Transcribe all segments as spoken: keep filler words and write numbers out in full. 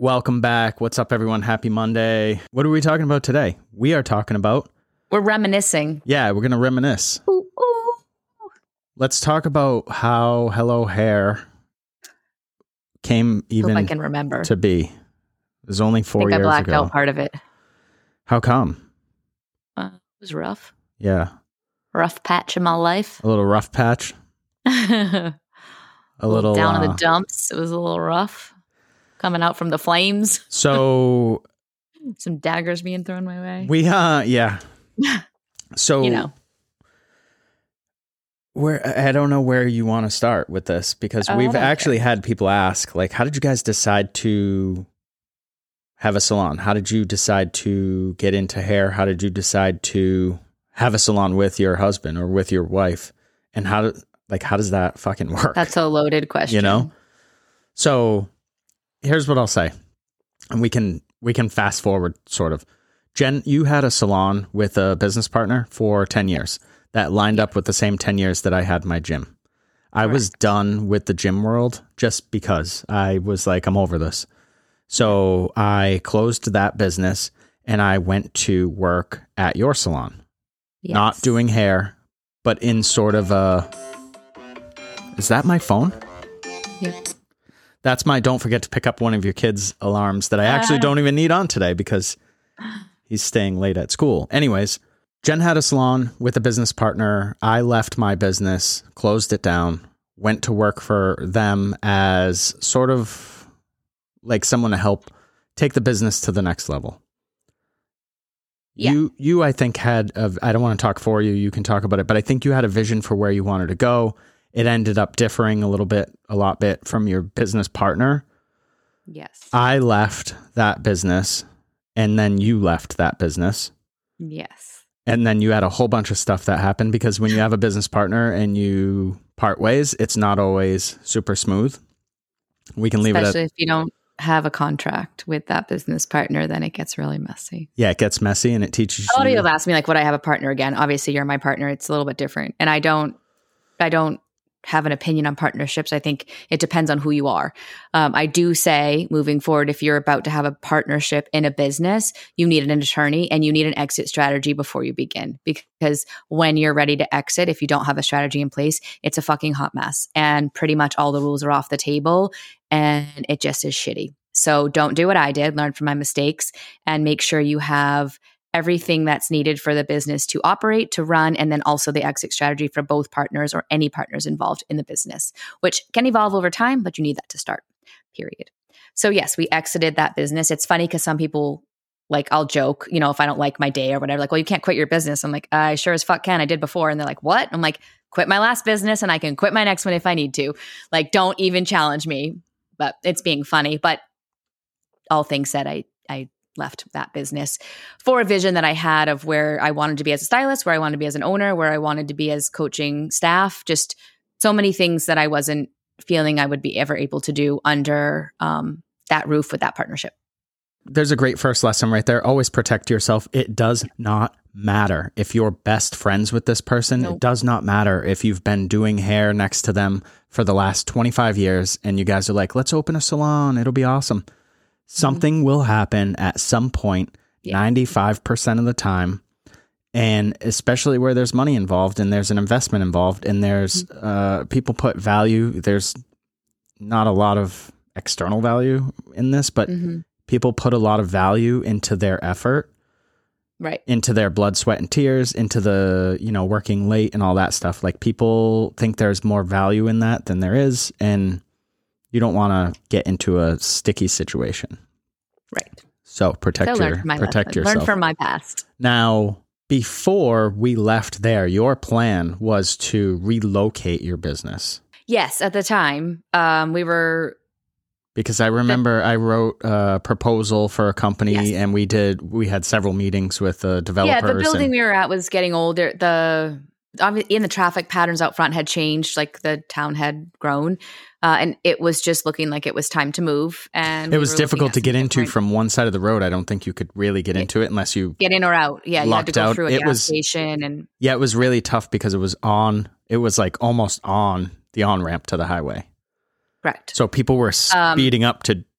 Welcome back. What's up, everyone? Happy Monday. What are we talking about today? We are talking about... We're reminiscing. Yeah, we're going to reminisce. Ooh, ooh. Let's talk about how Hello Hair came even Hope I can remember. to be. It was only four I think years I blacked ago. out part of it. How come? Uh, it was rough. Yeah. Rough patch in my life. A little rough patch. a A little... down uh, in the dumps. It was a little rough. Coming out from the flames. So... Some daggers being thrown my way. We, uh, yeah. So... You know. Where I don't know where you want to start with this, because Oh, we've I don't actually care. had people ask, like, how did you guys decide to have a salon? How did you decide to get into hair? How did you decide to have a salon with your husband or with your wife? And how, do, like, how does that fucking work? That's a loaded question. You know? So here's what I'll say. And we can, we can fast forward sort of. Jen, you had a salon with a business partner for ten years. That lined up with the same ten years that I had my gym. I Correct. was done with the gym world just because I was like, I'm over this. So I closed that business and I went to work at your salon, Yes. not doing hair, but in sort of a, is that my phone? Yep. That's my, don't forget to pick up one of your kids' alarms that I actually Ah. don't even need on today because he's staying late at school. Anyways, Jen had a salon with a business partner. I left my business, closed it down, went to work for them as sort of like someone to help take the business to the next level. Yeah. You, you, I think had, a, I don't want to talk for you. You can talk about it, but I think you had a vision for where you wanted to go. It ended up differing a little bit, a lot bit from your business partner. Yes. I left that business and then you left that business. Yes. And then you had a whole bunch of stuff that happened because when you have a business partner and you part ways, it's not always super smooth. We can leave Especially it at, if you don't have a contract with that business partner, then it gets really messy. yeah, it gets messy and it teaches A lot of you. people have asked me, like, would I have a partner again? Obviously, you're my partner. It's a little bit different. And I don't, I don't have an opinion on partnerships. I think it depends on who you are. Um, I do say moving forward, if you're about to have a partnership in a business, you need an attorney and you need an exit strategy before you begin. Because when you're ready to exit, if you don't have a strategy in place, it's a fucking hot mess. And pretty much all the rules are off the table and it just is shitty. So don't do what I did, learn from my mistakes and make sure you have everything that's needed for the business to operate, to run, and then also the exit strategy for both partners or any partners involved in the business, which can evolve over time, but you need that to start, period. So yes, we exited that business. It's funny because some people, like, I'll joke, you know, if I don't like my day or whatever, like, well, you can't quit your business. I'm like, I sure as fuck can. I did before. And they're like, what? I'm like, quit my last business and I can quit my next one if I need to. Like, don't even challenge me. But it's being funny. But all things said, I, I, left that business for a vision that I had of where I wanted to be as a stylist, where I wanted to be as an owner, where I wanted to be as coaching staff, just so many things that I wasn't feeling I would be ever able to do under um, that roof with that partnership. There's a great first lesson right there. Always protect yourself. It does not matter if you're best friends with this person. Nope. It does not matter if you've been doing hair next to them for the last twenty-five years and you guys are like, let's open a salon. It'll be awesome. Something will happen at some point, Yeah. ninety-five percent of the time. And especially where there's money involved and there's an investment involved and there's uh, people put value. There's not a lot of external value in this, but Mm-hmm. people put a lot of value into their effort, Right. into their blood, sweat, and tears, into the, you know, working late and all that stuff. Like, people think there's more value in that than there is. And you don't want to get into a sticky situation. Right. So protect So learn your from my protect lesson. yourself. Learn from my past. Now, before we left there, your plan was to relocate your business. Yes. At the time, um, we were Because I remember I wrote a proposal for a company Yes. and we did, we had several meetings with uh, developers. Yeah, the building and, we were at was getting older. The obvi- in the traffic patterns out front had changed, like the town had grown, uh, and it was just looking like it was time to move. And it we was were looking difficult at to some get into different- from one side of the road. I don't think you could really get into it unless you, get in or out. Yeah, you had to lucked go out. through a It gas was- station, and yeah, it was really tough because it was on, it was like almost on the on ramp to the highway. correct. So people were speeding up to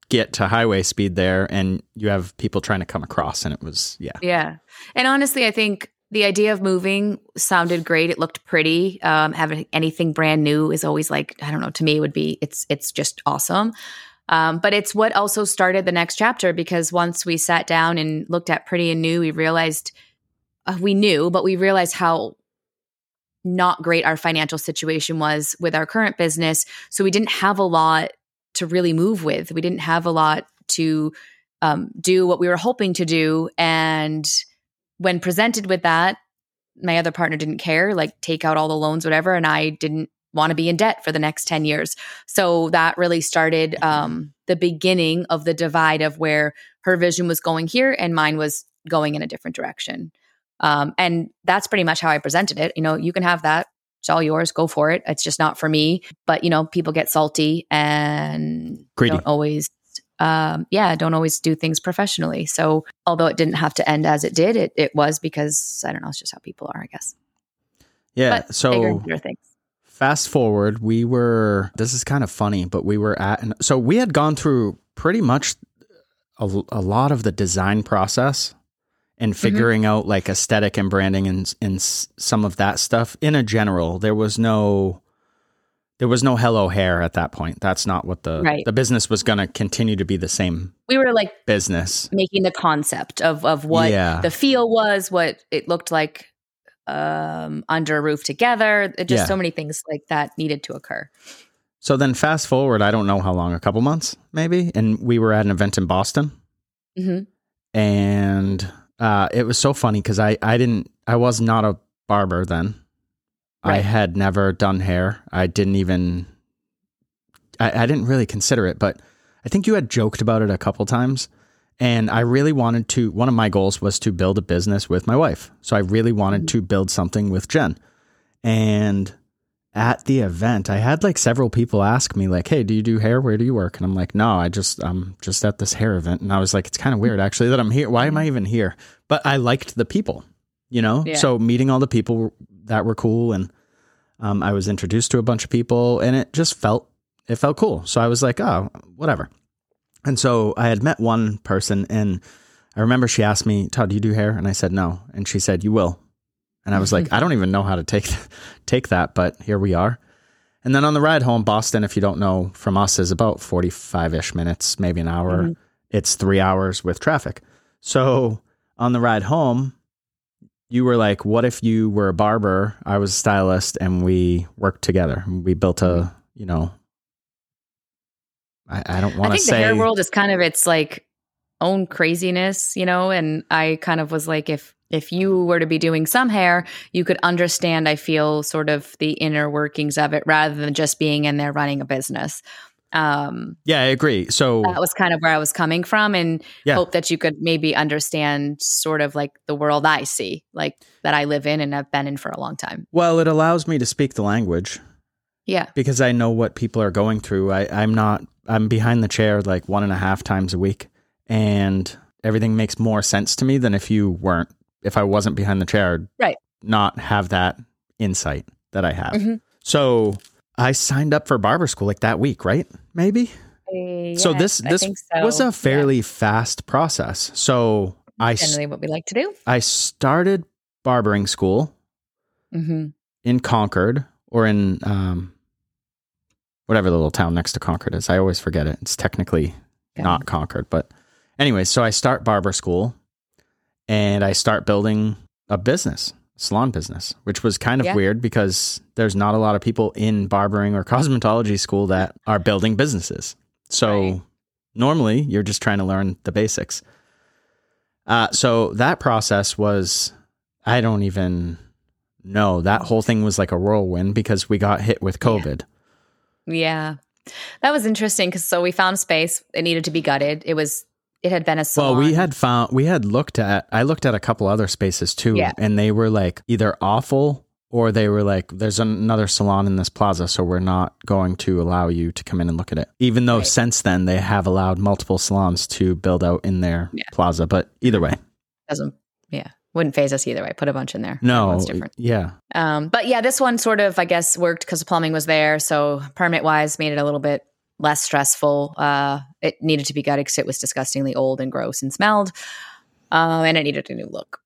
get to highway speed there and you have people trying to come across, and it was, yeah. Yeah. And honestly, I think the idea of moving sounded great. It looked pretty. Um, having anything brand new is always like, I don't know, to me it would be, it's, it's just awesome. Um, but it's what also started the next chapter, because once we sat down and looked at Pretty and New, we realized uh, we knew, but we realized how not great our financial situation was with our current business. So we didn't have a lot to really move with. We didn't have a lot to um, do what we were hoping to do. And when presented with that, my other partner didn't care, like take out all the loans, whatever. And I didn't want to be in debt for the next ten years. So that really started um, the beginning of the divide of where her vision was going here and mine was going in a different direction. Um, and that's pretty much how I presented it. You know, you can have that. It's all yours. Go for it. It's just not for me. But, you know, people get salty and Greedy. don't always, um, yeah, don't always do things professionally. So although it didn't have to end as it did, it, it was because, I don't know, it's just how people are, I guess. Yeah. But so bigger and better things. Fast forward, we were, this is kind of funny, but we were at, so we had gone through pretty much a, a lot of the design process and figuring mm-hmm. out like aesthetic and branding and, and some of that stuff in a general. There was no, there was no Hello Hair at that point. That's not what the, right. the business was going to continue to be the same. We were like business making the concept of, of what yeah. the feel was, what it looked like um, under a roof together. Just yeah. so many things like that needed to occur. So then fast forward, I don't know how long, a couple months maybe. And we were at an event in Boston mm-hmm. and uh, it was so funny because I, I didn't, I was not a barber then. Right. I had never done hair. I didn't even, I, I didn't really consider it, but I think you had joked about it a couple times. And I really wanted to, one of my goals was to build a business with my wife. So I really wanted mm-hmm. to build something with Jen. And at the event, I had like several people ask me like, hey, do you do hair? Where do you work? And I'm like, no, I just, I'm just at this hair event. And I was like, it's kind of weird actually that I'm here. Why am I even here? But I liked the people, you know? Yeah. So meeting all the people that were cool. And um, I was introduced to a bunch of people and it just felt, it felt cool. So I was like, oh, whatever. And so I had met one person and I remember she asked me, Todd, do you do hair? And I said, no. And she said, you will. And I was like, I don't even know how to take, take that, but here we are. And then on the ride home, Boston, if you don't know from us, is about forty-five-ish minutes, maybe an hour. Mm-hmm. It's three hours with traffic. So on the ride home, you were like, what if you were a barber? I was a stylist and we worked together. We built a, you know, I, I don't want to say. I think the hair world is kind of its like own craziness, you know, and I kind of was like, if if you were to be doing some hair, you could understand, I feel, sort of the inner workings of it rather than just being in there running a business. Um, yeah, I agree. So that was kind of where I was coming from and yeah. hope that you could maybe understand sort of like the world I see, like that I live in and have been in for a long time. Well, it allows me to speak the language. Yeah. Because I know what people are going through. I, I'm not, I'm behind the chair like one and a half times a week and everything makes more sense to me than if you weren't, if I wasn't behind the chair, I'd right. not have that insight that I have. Mm-hmm. So I signed up for barber school like that week, right? Maybe. Uh, yeah, so this, this so. was a fairly yeah. fast process. So I, generally what we like to do. I started barbering school mm-hmm. in Concord or in, um, whatever the little town next to Concord is. I always forget it. It's technically okay. not Concord, but anyway, so I start barber school and I start building a business, a salon business, which was kind of yeah. weird because there's not a lot of people in barbering or cosmetology school that are building businesses. So right. normally you're just trying to learn the basics. Uh, so that process was, I don't even know. That whole thing was like a whirlwind because we got hit with COVID. Yeah. Yeah, that was interesting because so we found space. It needed to be gutted. It was, it had been a salon. Well, we had found, we had looked at, I looked at a couple other spaces too, yeah. and they were like either awful or they were like, there's another salon in this plaza, so we're not going to allow you to come in and look at it. Even though right. since then they have allowed multiple salons to build out in their yeah. plaza, but either way. Doesn't, yeah. Wouldn't phase us either way. Put a bunch in there. No, Everyone's different. Yeah. Um, but yeah, this one sort of, I guess, worked because the plumbing was there. So permit wise, made it a little bit less stressful. Uh, it needed to be gutted because it was disgustingly old and gross and smelled. Uh, and it needed a new look.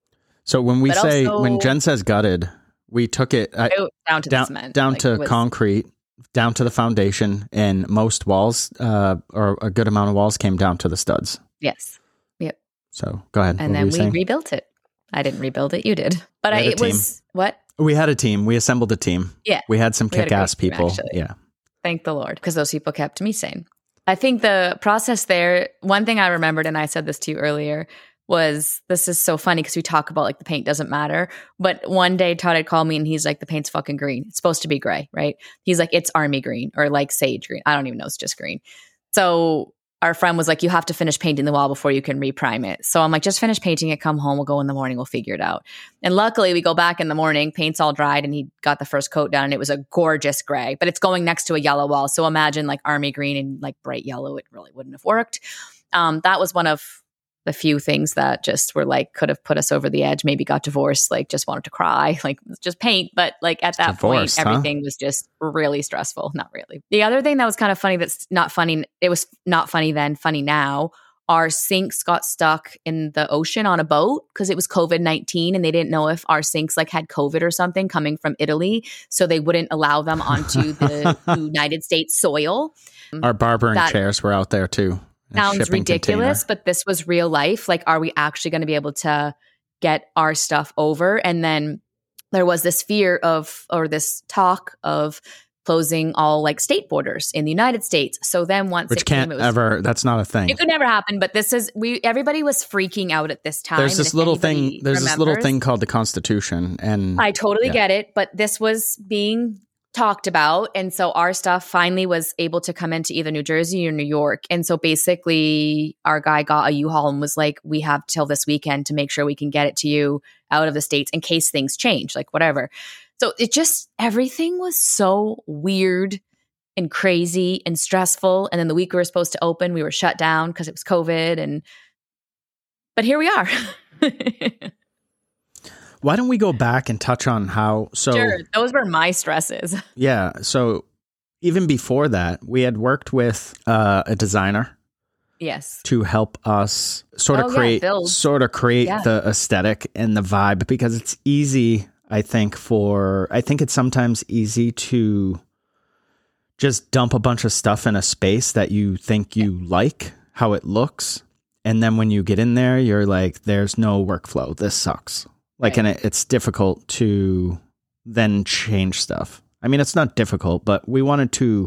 So when we But say, also- when Jen says gutted, we took it uh, It- down to the down, cement. down Like, to it was- concrete, down to the foundation, and most walls, uh, or a good amount of walls came down to the studs. Yes. Yep. So go ahead. And What then were we you saying? rebuilt it. I didn't rebuild it. You did. But We I, had a it was what? We had a team. We assembled a team. Yeah. We had some We had a great kick-ass team, people. actually. Yeah. Thank the Lord, because those people kept me sane. I think the process there, one thing I remembered, and I said this to you earlier, was this is so funny because we talk about like the paint doesn't matter. But one day Todd had called me and he's like, the paint's fucking green. It's supposed to be gray, right? He's like, it's army green or like sage green. I don't even know. It's just green. So our friend was like, you have to finish painting the wall before you can reprime it. So I'm like, just finish painting it, come home, we'll go in the morning, we'll figure it out. And luckily we go back in the morning, paint's all dried and he got the first coat down and it was a gorgeous gray, but it's going next to a yellow wall. So imagine like army green and like bright yellow, it really wouldn't have worked. Um, that was one of the few things that just were like, could have put us over the edge, maybe got divorced, like just wanted to cry, like just paint. But like at that Divorced, point, huh? everything was just really stressful. Not really. The other thing that was kind of funny, that's not funny. It was not funny then, funny now. Our sinks got stuck in the ocean on a boat because it was covid nineteen and they didn't know if our sinks like had COVID or something coming from Italy. So they wouldn't allow them onto the United States soil. Our barbering That- chairs were out there too. in a Sounds shipping ridiculous, container. but this was real life. Like, are we actually going to be able to get our stuff over? And then there was this fear of, or this talk of closing all like state borders in the United States. So then once Which it came, can't it was, ever, that's not a thing. it could never happen. But this is, we, everybody was freaking out at this time. There's And this if little anybody thing, there's this little remembers- thing called the Constitution. And I totally Yeah. get it, but this was being talked about. And so our stuff finally was able to come into either New Jersey or New York. And so basically our guy got a U-Haul and was like, we have till this weekend to make sure we can get it to you out of the States in case things change, like whatever. So it just, everything was so weird and crazy and stressful. And then the week we were supposed to open, we were shut down because it was COVID. And, but here we are. why don't we go back and touch on how, so Sure, those were my stresses. yeah. So even before that, we had worked with uh, a designer Yes. to help us sort of Oh, yeah, create, build. sort of create Yeah. the aesthetic and the vibe, because it's easy, I think, for, I think it's sometimes easy to just dump a bunch of stuff in a space that you think you like how it looks. And then when you get in there, you're like, there's no workflow. This sucks. Like, Right. and it, it's difficult to then change stuff. I mean, it's not difficult, but we wanted to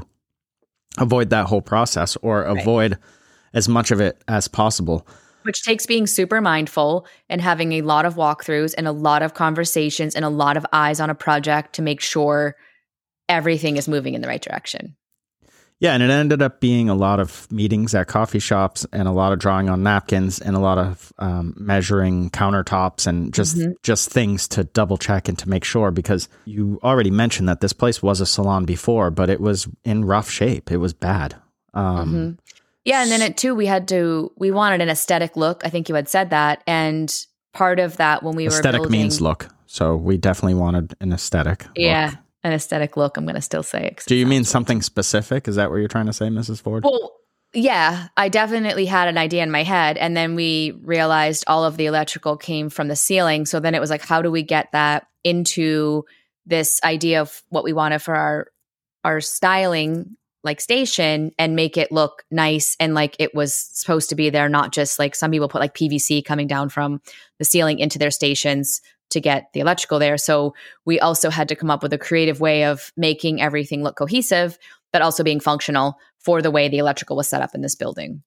avoid that whole process, or Right. avoid as much of it as possible. Which takes being super mindful and having a lot of walkthroughs and a lot of conversations and a lot of eyes on a project to make sure everything is moving in the right direction. Yeah, and it ended up being a lot of meetings at coffee shops and a lot of drawing on napkins and a lot of um, measuring countertops and just Mhm. just things to double check and to make sure, because you already mentioned that this place was a salon before, but it was in rough shape. It was bad. Um, Mhm. Yeah, and then it too, we had to, we wanted an aesthetic look. I think you had said that. And part of that when we were Aesthetic building, means look. So we definitely wanted an aesthetic look. yeah, an aesthetic look. I'm going to still say it. 'cause Do it you mean sounds- something specific? Is that what you're trying to say, Missus Ford? Well, yeah, I definitely had an idea in my head. And then we realized all of the electrical came from the ceiling. So then it was like, how do we get that into this idea of what we wanted for our our styling like station and make it look nice and like it was supposed to be there, not just like some people put like P V C coming down from the ceiling into their stations to get the electrical there. So we also had to come up with a creative way of making everything look cohesive, but also being functional for the way the electrical was set up in this building,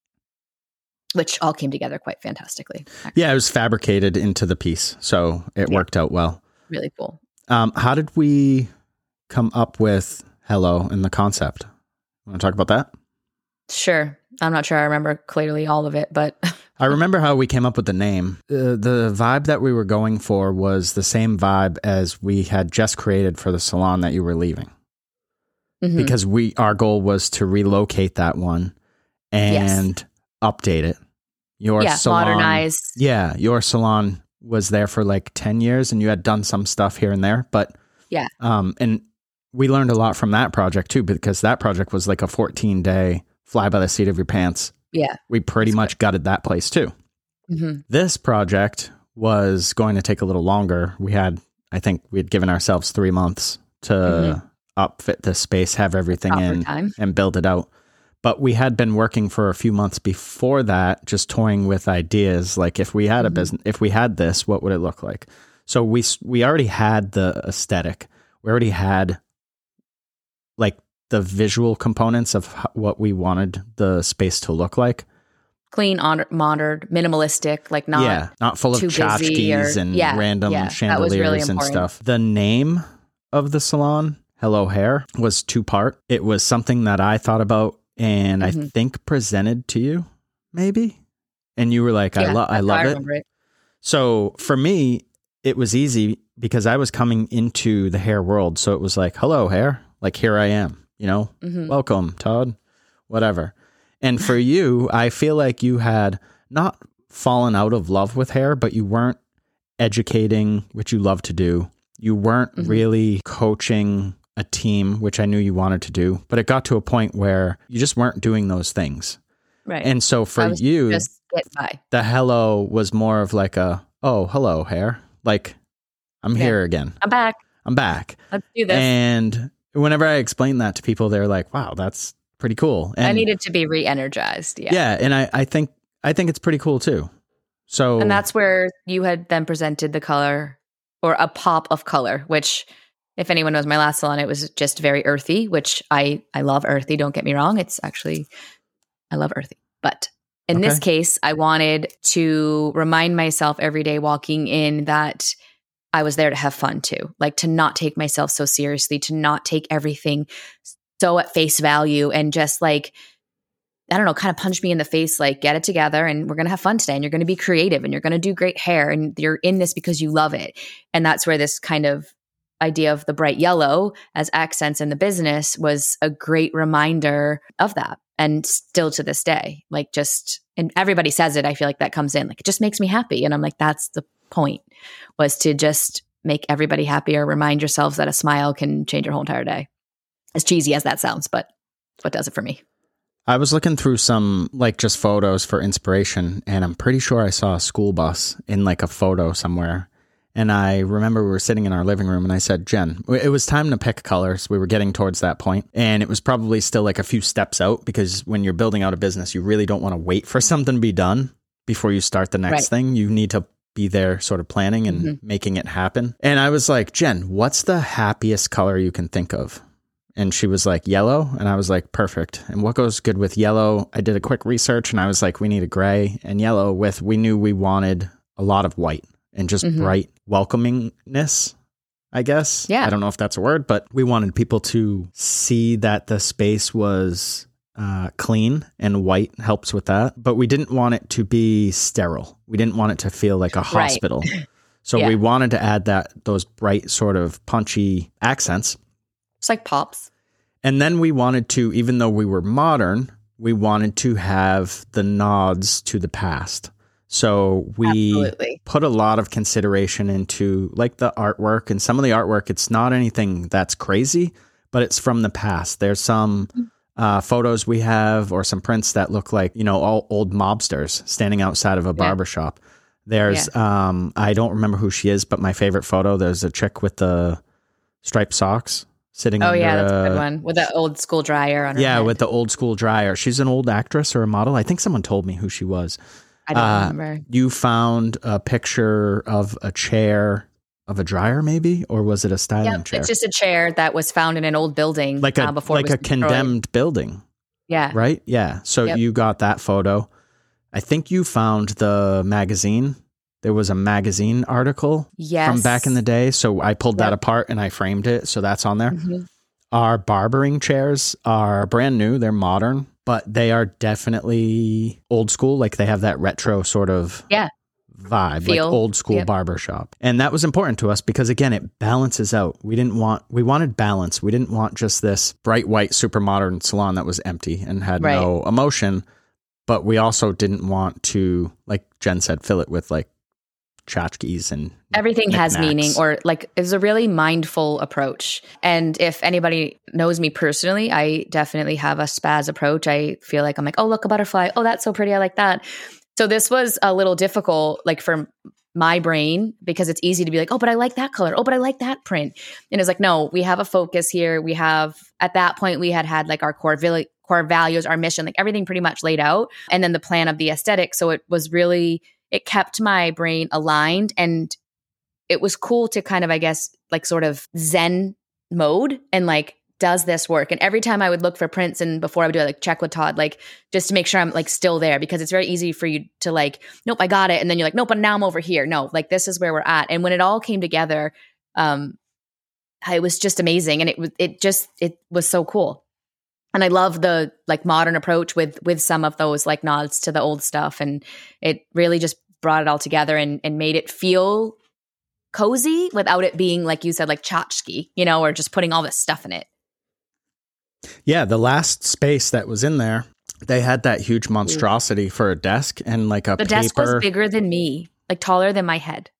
which all came together quite fantastically. Yeah, it was fabricated into the piece. So it Yeah. worked out well. Really cool. Um, how did we come up with Hello and the concept? Want to talk about that? Sure. I'm not sure I remember clearly all of it, but I remember how we came up with the name. Uh, the vibe that we were going for was the same vibe as we had just created for the salon that you were leaving. Mhm. Because we our goal was to relocate that one and update it. Your yeah, salon, modernize. Yeah, your salon was there for like ten years and you had done some stuff here and there, but Yeah. Um, and we learned a lot from that project too, because that project was like a fourteen day fly by the seat of your pants. Yeah. We pretty much good. gutted that place too. Mm-hmm. This project was going to take a little longer. We had, I think we had given ourselves three months to mm-hmm. upfit the space, have everything Proper in time. and build it out. But we had been working for a few months before that, just toying with ideas. Like if we had mm-hmm. a business, if we had this, what would it look like? So we, we already had the aesthetic. We already had like the visual components of what we wanted the space to look like. Clean, modern, minimalistic, like not yeah, not full of tchotchkes and yeah, random yeah, chandeliers really and stuff. The name of the salon, Hello Hair, was two part. It was something that I thought about and mm-hmm. I think presented to you, maybe. And you were like, yeah, I, lo- I love I it. it. So for me, it was easy because I was coming into the hair world. So it was like, hello, hair. Like, here I am, you know, mm-hmm. welcome, Todd, whatever. And for you, I feel like you had not fallen out of love with hair, but you weren't educating, which you love to do. You weren't mm-hmm. really coaching a team, which I knew you wanted to do, but it got to a point where you just weren't doing those things. Right. And so for you, just get by. The hello was more of like a, oh, hello, hair. Like, I'm yeah. here again. I'm back. I'm back. Let's do this. And whenever I explain that to people, they're like, wow, that's pretty cool. And I needed to be re-energized. Yeah. Yeah. And I, I think, I think it's pretty cool too. So, and that's where you had then presented the color or a pop of color, which if anyone knows my last salon, it was just very earthy, which I, I love earthy. Don't get me wrong. It's actually, I love earthy, but in okay. this case, I wanted to remind myself every day walking in that I was there to have fun too, like to not take myself so seriously, to not take everything so at face value and just like, I don't know, kind of punch me in the face, like get it together and we're going to have fun today and you're going to be creative and you're going to do great hair and you're in this because you love it. And that's where this kind of idea of the bright yellow as accents in the business was a great reminder of that. And still to this day, like just, and everybody says it, I feel like that comes in, like it just makes me happy. And I'm like, that's the point, was to just make everybody happier, remind yourselves that a smile can change your whole entire day. As cheesy as that sounds, but what does it for me? I was looking through some like just photos for inspiration, and I'm pretty sure I saw a school bus in like a photo somewhere. And I remember we were sitting in our living room and I said, Jen, it was time to pick colors. We were getting towards that point, and it was probably still like a few steps out, because when you're building out a business, you really don't want to wait for something to be done before you start the next right. thing. You need to be there sort of planning and mm-hmm. making it happen. And I was like, Jen, what's the happiest color you can think of? And she was like, yellow. And I was like, perfect. And what goes good with yellow? I did a quick research and I was like, we need a gray and yellow with, we knew we wanted a lot of white and just mm-hmm. bright welcomingness, I guess. Yeah. I don't know if that's a word, but we wanted people to see that the space was uh, clean, and white helps with that. But we didn't want it to be sterile. We didn't want it to feel like a hospital. Right. So yeah. we wanted to add that, those bright sort of punchy accents. It's like pops. And then we wanted to, even though we were modern, we wanted to have the nods to the past. So we Absolutely. put a lot of consideration into like the artwork, and some of the artwork, it's not anything that's crazy, but it's from the past. There's some uh, photos we have or some prints that look like, you know, all old mobsters standing outside of a barbershop. Yeah. There's, yeah. um, I don't remember who she is, but my favorite photo, there's a chick with the striped socks. Sitting oh, yeah, that's a good one. With the old school dryer on her Yeah, head. with the old school dryer. She's an old actress or a model. I think someone told me who she was. I don't uh, remember. You found a picture of a chair, of a dryer maybe? Or was it a styling yep, chair? It's just a chair that was found in an old building. Like a, uh, before like a condemned building. Yeah. Right? Yeah. So yep. you got that photo. I think you found the magazine. There was a magazine article yes. from back in the day. So I pulled yep. that apart and I framed it. So that's on there. Mm-hmm. Our barbering chairs are brand new. They're modern, but they are definitely old school. Like they have that retro sort of yeah. vibe, Feel. like old school yep. barbershop. And that was important to us because, again, it balances out. We didn't want, we wanted balance. We didn't want just this bright white, super modern salon that was empty and had right. no emotion. But we also didn't want to, like Jen said, fill it with like tchotchkes and everything has knickknacks. meaning, or like it's a really mindful approach. And if anybody knows me personally, I definitely have a spaz approach. I feel like I'm like, oh, look, a butterfly. Oh, that's so pretty. I like that. So this was a little difficult, like for my brain, because it's easy to be like, oh, but I like that color. Oh, but I like that print. And it's like, no, we have a focus here. We have, at that point, we had had like our core vil- core values, our mission, like everything pretty much laid out. And then the plan of the aesthetic. So it was really, it kept my brain aligned, and it was cool to kind of, I guess, like sort of Zen mode and like, does this work? And every time I would look for prints, and before I would do it, like check with Todd, like just to make sure I'm like still there, because it's very easy for you to like, nope, I got it. And then you're like, nope, but now I'm over here. No, like this is where we're at. And when it all came together, um, it was just amazing. And it was, it just, it was so cool. And I love the like modern approach with, with some of those like nods to the old stuff. And it really just brought it all together and, and made it feel cozy without it being, like you said, like tchotchke, you know, or just putting all this stuff in it. Yeah, the last space that was in there, they had that huge monstrosity for a desk and like a the paper. The desk was bigger than me, like taller than my head.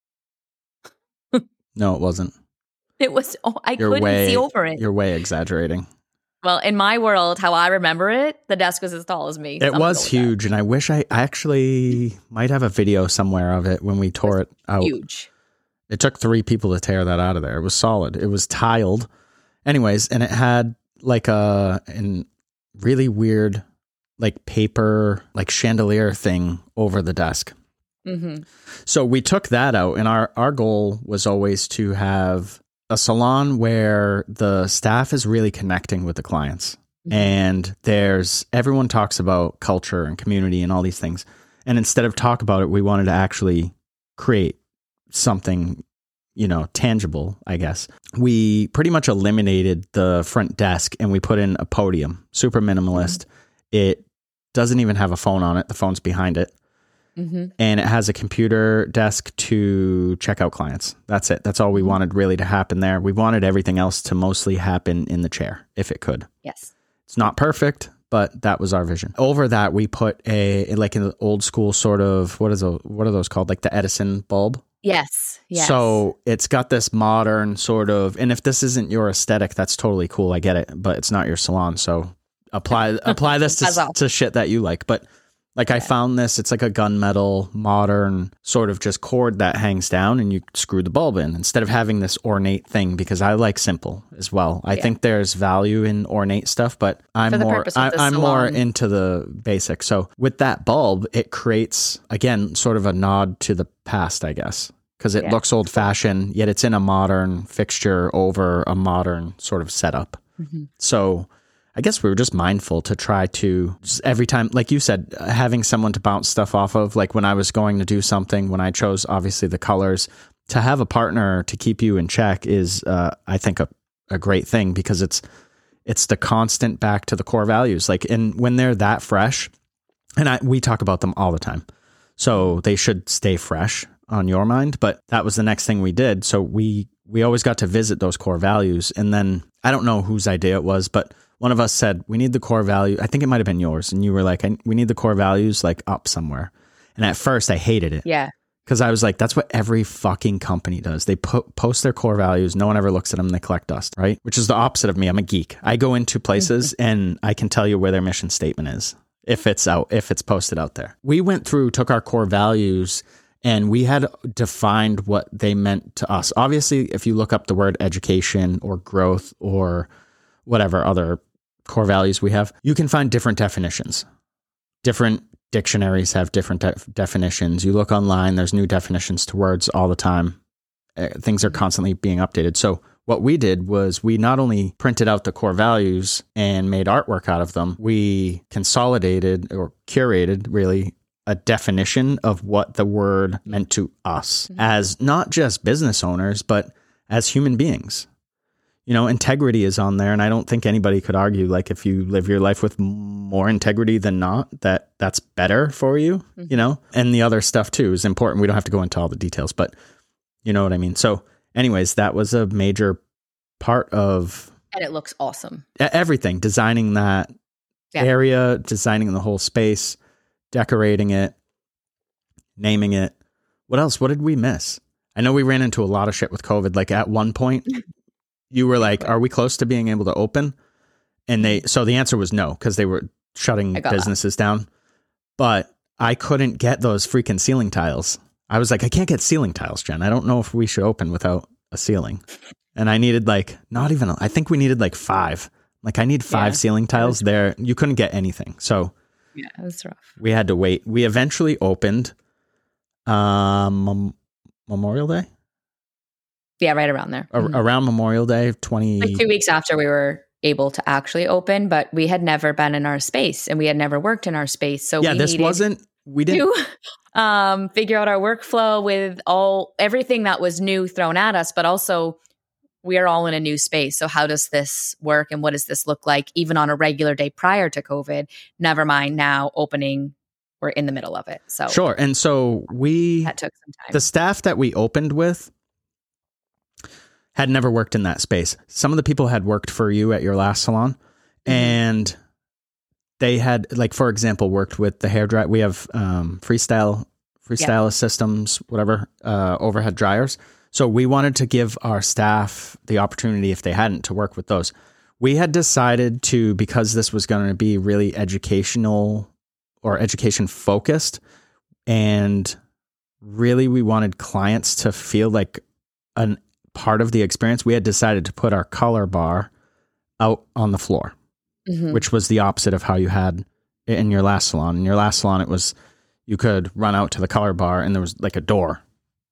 No, it wasn't. It was, oh, I you're couldn't way, see over it. You're way exaggerating. Well, in my world, how I remember it, the desk was as tall as me. It was huge, and I wish I, I actually might have a video somewhere of it when we tore it, it out. Huge. It took three people to tear that out of there. It was solid. It was tiled. Anyways, and it had like a an really weird like paper like chandelier thing over the desk. Mm-hmm. So we took that out, and our, our goal was always to have a salon where the staff is really connecting with the clients. Mm-hmm. And there's, everyone talks about culture and community and all these things. And instead of talk about it, we wanted to actually create something, you know, tangible, I guess. We pretty much eliminated the front desk and we put in a podium, super minimalist. Mm-hmm. It doesn't even have a phone on it. The phone's behind it. Mm-hmm. And it has a computer desk to check out clients. That's it. That's all we wanted really to happen there. We wanted everything else to mostly happen in the chair, if it could. Yes. It's not perfect, but that was our vision. Over that, we put a, like an old school sort of, what is a, what are those called? Like the Edison bulb? Yes. Yes. So it's got this modern sort of, and if this isn't your aesthetic, that's totally cool. I get it, but it's not your salon. So apply, apply this to, to shit that you like. But like I found this, it's like a gunmetal modern sort of just cord that hangs down and you screw the bulb in instead of having this ornate thing, because I like simple as well. I yeah. think there's value in ornate stuff, but I'm more I, I'm more into the basic. So with that bulb, it creates, again, sort of a nod to the past, I guess, because it yeah. looks old fashioned, yet it's in a modern fixture over a modern sort of setup. Mm-hmm. So I guess we were just mindful to try to just every time, like you said, having someone to bounce stuff off of, like when I was going to do something, when I chose obviously the colors, to have a partner to keep you in check is, uh, I think, a, a great thing, because it's it's the constant back to the core values. Like, and when they're that fresh, and I, we talk about them all the time, so they should stay fresh on your mind. But that was the next thing we did. So we we always got to visit those core values, and then I don't know whose idea it was, but one of us said, we need the core value. I think it might have been yours. And you were like, we need the core values like up somewhere. And at first I hated it. Yeah. Because I was like, that's what every fucking company does. They po- post their core values. No one ever looks at them. They collect dust, right? Which is the opposite of me. I'm a geek. I go into places and I can tell you where their mission statement is if it's out, if it's posted out there. We went through, took our core values, and we had defined what they meant to us. Obviously, if you look up the word education or growth or whatever other core values we have, you can find different definitions. Different dictionaries have different de- definitions. You look online, there's new definitions to words all the time. Uh, things are constantly being updated. So what we did was we not only printed out the core values and made artwork out of them, we consolidated or curated really a definition of what the word meant to us mm-hmm. as not just business owners, but as human beings. You know, integrity is on there, and I don't think anybody could argue, like, if you live your life with more integrity than not, that that's better for you, mm-hmm. you know? And the other stuff, too, is important. We don't have to go into all the details, but you know what I mean? So anyways, that was a major part of... And it looks awesome. Everything. Designing that yeah. area, designing the whole space, decorating it, naming it, What else? What did we miss? I know we ran into a lot of shit with COVID. Like at one point, you were like, "Are we close to being able to open?" And they, so the answer was no, because they were shutting businesses that. down. But I couldn't get those freaking ceiling tiles. I was like, I can't get ceiling tiles, Jen. I don't know if we should open without a ceiling. And I needed like, not even, I think we needed like five. Like I need five yeah, ceiling tiles there. You couldn't get anything. So yeah, it was rough. We had to wait. We eventually opened um, Memorial Day. Yeah, right around there. A- mm-hmm. Around Memorial Day, twenty like two weeks after we were able to actually open, but we had never been in our space and we had never worked in our space. So yeah, we this wasn't, we didn't to, um, figure out our workflow with all, everything that was new thrown at us, but also we are all in a new space. So how does this work and what does this look like even on a regular day prior to COVID? Never mind now opening, we're in the middle of it. So sure. And so we, that took some time. The staff that we opened with had never worked in that space. Some of the people had worked for you at your last salon, mm-hmm. and they had, like, for example, worked with the hair dry. We have um, freestyle, freestyle yep. systems, whatever, uh, overhead dryers. So we wanted to give our staff the opportunity, if they hadn't, to work with those. We had decided to, because this was going to be really educational or education focused, and really we wanted clients to feel like an part of the experience, we had decided to put our color bar out on the floor, mm-hmm. which was the opposite of how you had in your last salon. In your last salon, it was, you could run out to the color bar and there was like a door.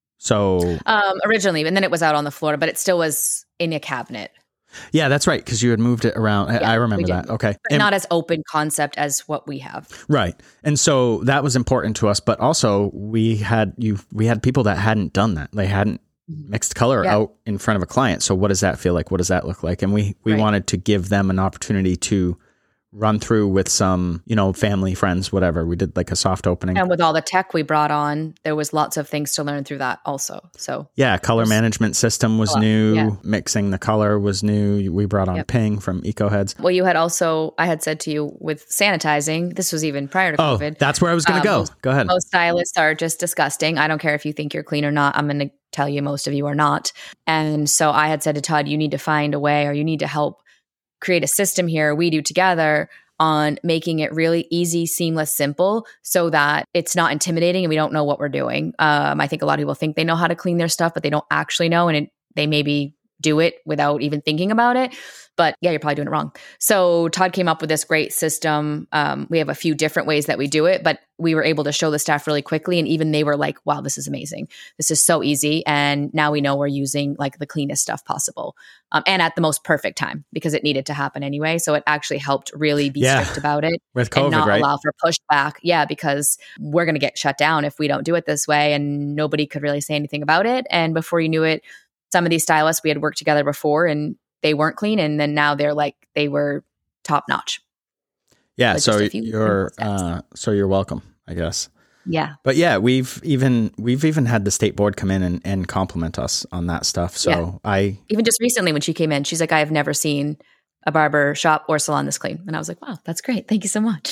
So um, originally, and then it was out on the floor, but it still was in a cabinet. Yeah, that's right. Because you had moved it around. Yeah, I remember that. Okay. But and, not as open concept as what we have. Right. And so that was important to us. But also we had you, we had people that hadn't done that. They hadn't mixed color yeah. out in front of a client. So what does that feel like? What does that look like? And we, we right. wanted to give them an opportunity to run through with some, you know, family, friends, whatever. We did like a soft opening. And with all the tech we brought on, there was lots of things to learn through that also. So yeah, color was, management system was new. Yeah. Mixing the color was new. We brought on yep. Ping from EcoHeads. Well, you had also, I had said to you with sanitizing, this was even prior to COVID. Oh, that's where I was going to um, go. Most, go ahead. Most stylists are just disgusting. I don't care if you think you're clean or not. I'm going to tell you most of you are not. And so I had said to Todd, you need to find a way, or you need to help create a system here, we do together, on making it really easy, seamless, simple, so that it's not intimidating and we don't know what we're doing. Um, I think a lot of people think they know how to clean their stuff, but they don't actually know, and it, they maybe do it without even thinking about it. But yeah, you're probably doing it wrong. So Todd came up with this great system. Um, we have a few different ways that we do it, but we were able to show the staff really quickly. And even they were like, wow, this is amazing. This is so easy. And now we know we're using like the cleanest stuff possible. Um, and at the most perfect time, because it needed to happen anyway. So it actually helped really be yeah. strict about it. With COVID, and not right? allow for pushback. Yeah, because we're going to get shut down if we don't do it this way. And nobody could really say anything about it. And before you knew it, some of these stylists, we had worked together before and they weren't clean. And then now they're like, they were top notch. Yeah. So, so you're, uh, so you're welcome, I guess. Yeah. But yeah, we've even, we've even had the state board come in and, and compliment us on that stuff. So yeah. I, even just recently when she came in, she's like, I have never seen a barber shop or salon this clean. And I was like, wow, that's great. Thank you so much.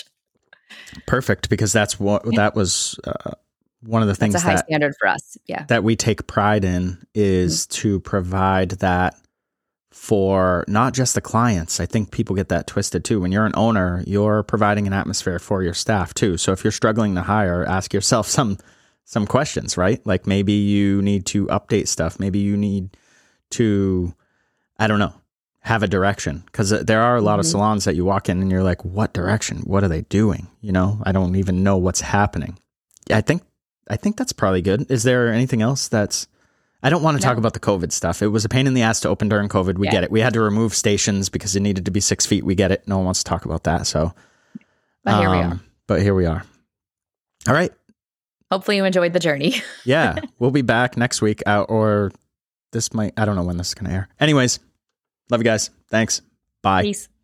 Perfect. Because that's what, yeah. that was, uh, one of the things that's a high that, standard for us. Yeah. that we take pride in is mm-hmm. to provide that for not just the clients. I think people get that twisted too. When you're an owner, you're providing an atmosphere for your staff too. So if you're struggling to hire, ask yourself some, some questions, right? Like maybe you need to update stuff. Maybe you need to, I don't know, have a direction. Cause there are a lot mm-hmm. of salons that you walk in and you're like, what direction? What are they doing? You know, I don't even know what's happening. I think, I think that's probably good. Is there anything else that's, I don't want to no. talk about the COVID stuff. It was a pain in the ass to open during COVID. We yeah. get it. We had to remove stations because it needed to be six feet. We get it. No one wants to talk about that. So, but here um, we are. But here we are. All right. Hopefully you enjoyed the journey. Yeah. We'll be back next week uh, or this might, I don't know when this is going to air. Anyways, love you guys. Thanks. Bye. Peace.